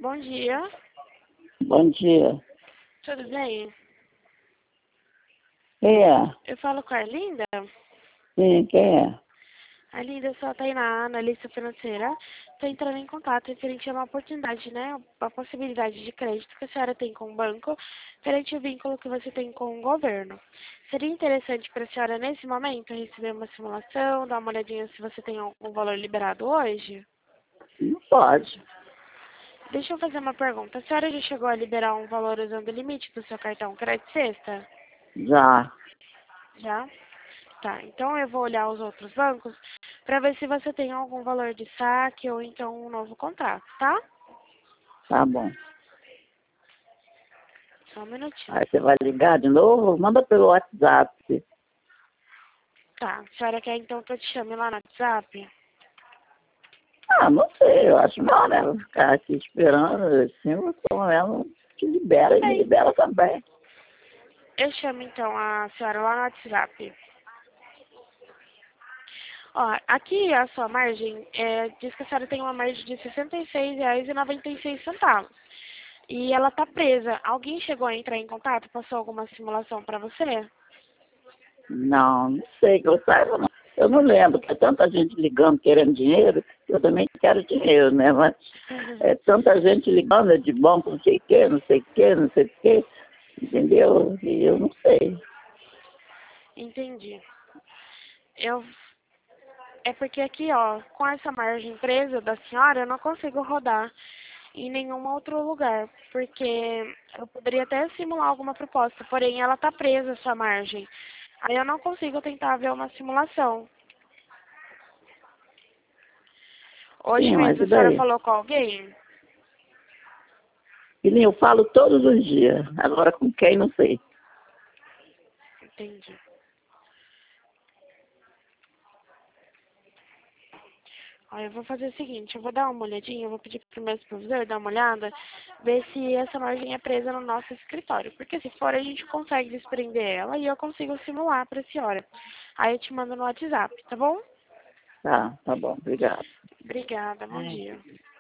Bom dia, Bom dia. tudo bem? Quem é? Eu falo com a Arlinda. Sim, quem é? Arlinda, eu sou a Tainá, analista financeira. Estou entrando em contato referente a uma oportunidade, né? Uma possibilidade de crédito que a senhora tem com o banco, referente ao vínculo que você tem com o governo. Seria interessante para a senhora, nesse momento, receber uma simulação, dar uma olhadinha se você tem algum valor liberado hoje? Não pode. Deixa eu fazer uma pergunta. A senhora já chegou a liberar um valor usando o limite do seu cartão Crédito Sexta? Já. Já? Tá, então eu vou olhar os outros bancos para ver se você tem algum valor de saque ou então um novo contrato, tá? Tá bom. Só um minutinho. Aí você vai ligar de novo? Manda pelo WhatsApp. Tá, a senhora quer então que eu te chame lá no WhatsApp? Ah, não sei. Eu acho mal, né? Vou ficar aqui esperando. Assim, então ela te libera Tudo e me bem. libera também. Eu chamo então a senhora lá no WhatsApp. Ó, aqui a sua margem diz que a senhora tem uma margem de R$ 66,96. E ela tá presa. Alguém chegou a entrar em contato? Passou alguma simulação para você? Não sei que eu saiba, não. Eu não lembro, que é tanta gente ligando querendo dinheiro, eu também quero dinheiro, né? Mas é tanta gente ligando, é de banco, não sei o quê, não sei o quê, não sei o quê, entendeu? E eu não sei. Entendi. Eu É porque aqui, ó, com essa margem presa da senhora, eu não consigo rodar em nenhum outro lugar, porque eu poderia até simular alguma proposta, porém ela tá presa, essa margem. Aí eu não consigo tentar ver uma simulação. Hoje Sim, mas mesmo e a senhora daí? falou com alguém? E nem eu falo todos os dias. Agora com quem, não sei. Entendi. Ó, eu vou fazer o seguinte, eu vou dar uma olhadinha, eu vou pedir pro meu supervisor dar uma olhada, ver se essa margem é presa no nosso escritório. Porque se for, a gente consegue desprender ela e eu consigo simular pra senhora. Aí eu te mando no WhatsApp, tá bom? Tá bom, obrigado. Obrigada, bom Ai. dia.